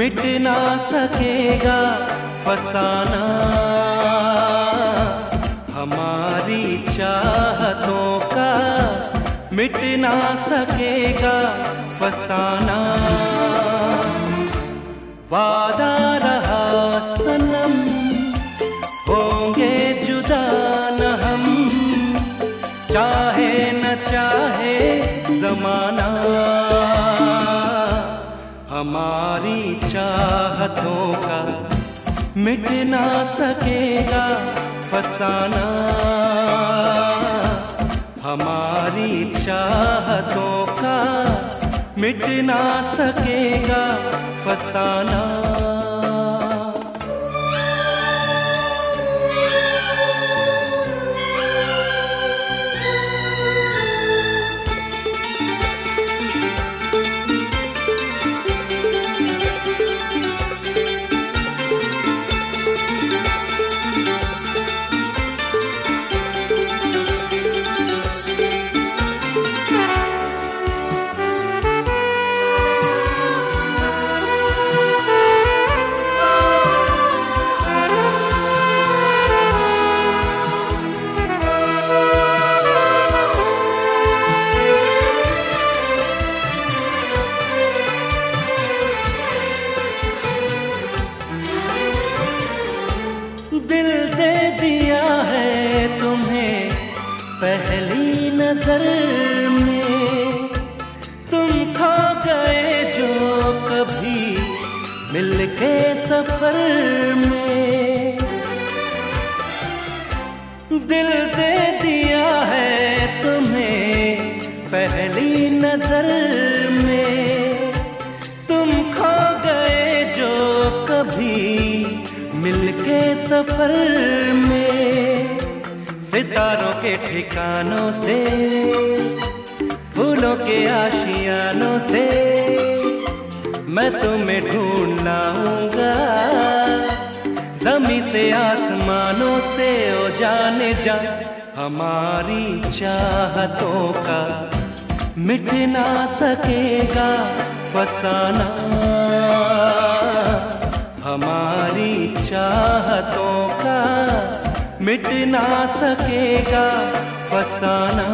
मिट ना सकेगा फसाना हमारी चाहतों का, मिट ना सकेगा फसाना। वादा रहा सनम, होंगे जुदा न हम, चाहे न चाहे जमाना। हमारी चाहतों का मिट ना सकेगा फसाना। हमारी चाहतों का मिट ना सकेगा फसाना। दिल दे दिया है तुम्हें पहली नजर में, तुम खो गए जो कभी मिलके सफर में। दिल दे दिया है तुम्हें पहली नजर में, तुम खो गए जो कभी मिलके सफर में। सितारों के ठिकानों से, फूलों के आशियानों से मैं तुम्हें ढूंढ लाऊंगा। ज़मीं से आसमानों से ओ जाने जा, हमारी चाहतों का मिट ना सकेगा फसाना। हमारी चाहतों का मिट ना सकेगा फसाना।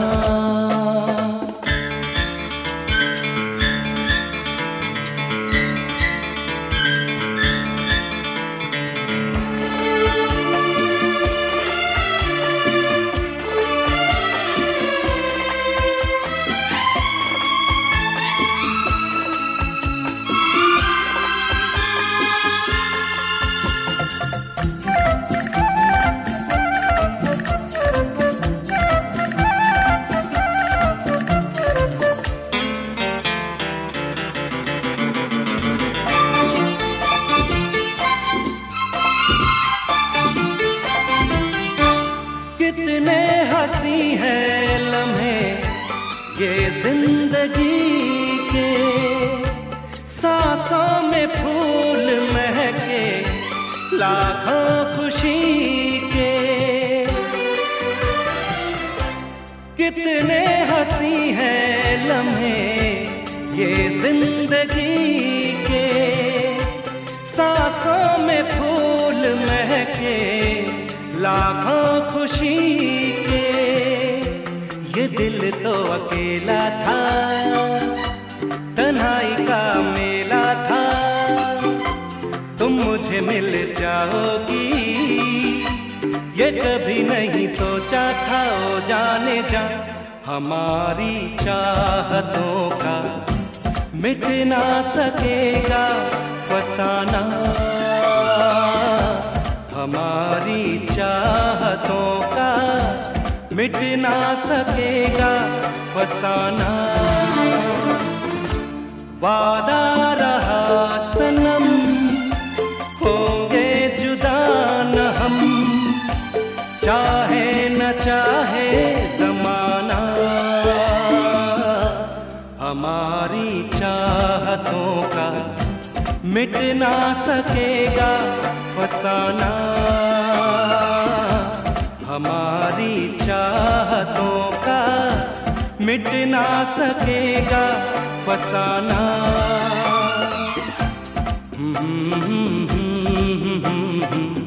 कितने हंसी है लम्हे ये जिंदगी के, सांसों में फूल महके लाखों खुशी के। कितने हंसी है लम्हे ये जिंदगी के, सांसों में फूल महके लाखों खुशी के। ये दिल तो अकेला था, तन्हाई का मेला था, तुम मुझे मिल जाओगी ये कभी नहीं सोचा था। ओ जाने जा, हमारी चाहतों का मिट ना सकेगा फसाना। हमारी चाहतों का मिट ना सकेगा फसाना। वादा रहा सनम, होंगे जुदा न हम, चाहे न चाहे जमाना। हमारी चाहतों का मिट ना सकेगा फसाना। हमारी चाहतों का मिट ना सकेगा फसाना। हम्म, हम्म, हम्म, हम्म, हम्म, हम्म।